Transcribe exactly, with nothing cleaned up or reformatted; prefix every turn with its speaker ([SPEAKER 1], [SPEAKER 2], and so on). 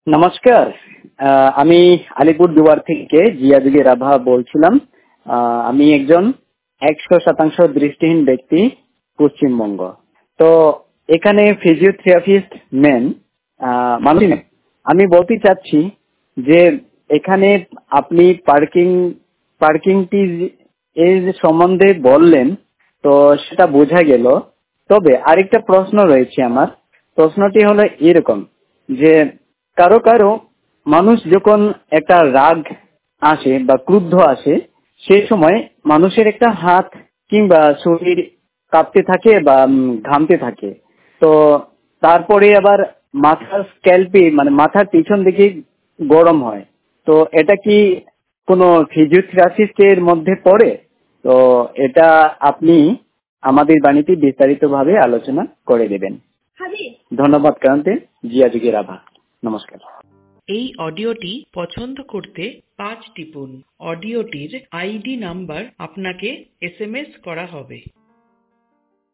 [SPEAKER 1] নমস্কার। আহ, আমি আলিপুরদুয়ার থেকে জিয়াদুলি রাভা বলছিলাম। আহ, আমি একজন একশো শতাংশ দৃষ্টিহীন ব্যক্তি, পশ্চিমবঙ্গ। তো এখানে ফিজিওথেরাপিস্ট মেন মানুষ। আমি বলতে চাচ্ছি যে এখানে আপনি পার্কিং পার্কিংটি এর সম্বন্ধে বললেন, তো সেটা বোঝা গেল। তবে আরেকটা প্রশ্ন রয়েছে আমার। প্রশ্নটি হলো এরকম যে কারো কারো মানুষ যখন একটা রাগ আসে বা ক্রুদ্ধ আসে, সেই সময় মানুষের একটা হাত কিংবা শরীর কাঁপতে থাকে বা উম, ঘামতে থাকে। তো তারপরে আবার মাথার স্ক্যাল্পে মানে মাথার পিছন দিকে গরম হয়। তো এটা কি কোনো ফিজিওথেরাপিস্টের মধ্যে পড়ে? তো এটা আপনি আমাদের বাণীতে বিস্তারিতভাবে আলোচনা করে দেবেন। ধন্যবাদ কান্তে জিয়াজুগি রাভা। নমস্কার।
[SPEAKER 2] এই অডিওটি পছন্দ করতে পাঁচ টিপুন। অডিওটির আইডি নাম্বার আপনাকে এসএমএস করা হবে।